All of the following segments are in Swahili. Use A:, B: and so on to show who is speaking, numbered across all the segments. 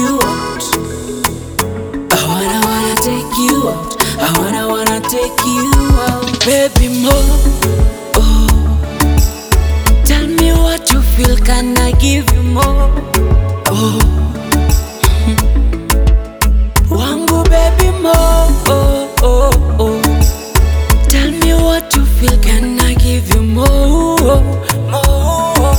A: you out. I wanna take you out. I wanna take you out. Baby more, oh. Tell me what you feel, can I give you more? Oh. Wangu baby more, oh, oh, oh. Tell me what you feel, can I give you more? More.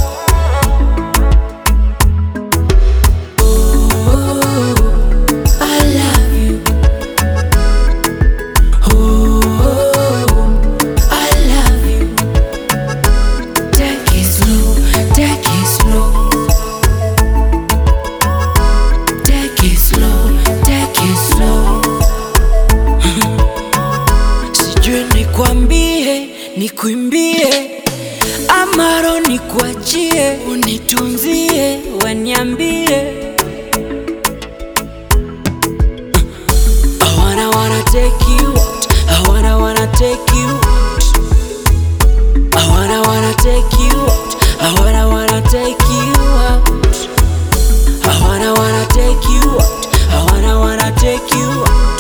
A: Nikwambie, nikuimbie, amaro nikuachie, unitunzie, waniambie. I wanna take you out. I wanna take you out. I wanna take you out. I wanna take you out. I wanna take you out. I wanna take you out.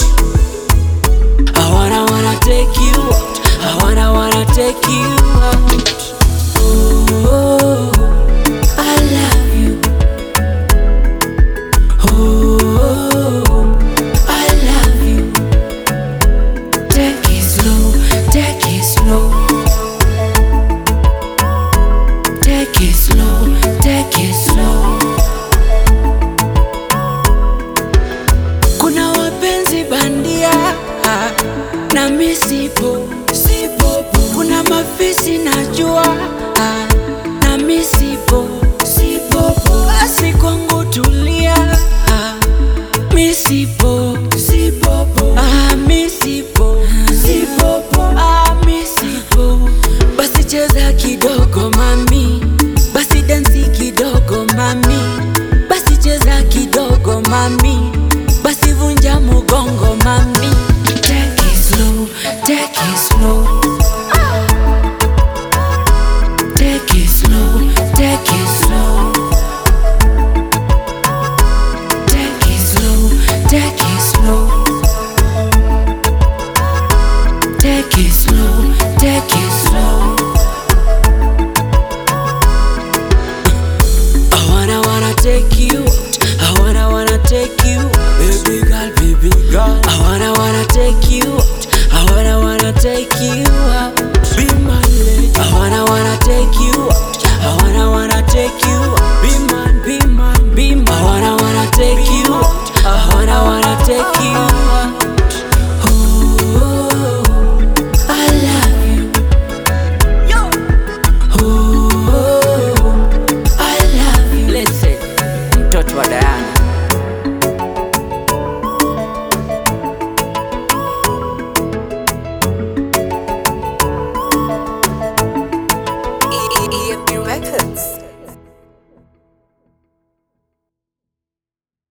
A: I wanna take you out. I wanna take you out. Oh, I love you. Oh, I love you. Take it slow, take it slow. Take it slow, take it slow. Kuna wapenzi bandia na mimi sipo. Kuna mafisi najua na mimi sipo. Basi kwangu tulia, mimi sipo. Mimi sipo. Mimi sipo. Basi cheza kidogo mami, basi dansi kidogo mami, basi cheza kidogo mami, basi vunja mugongo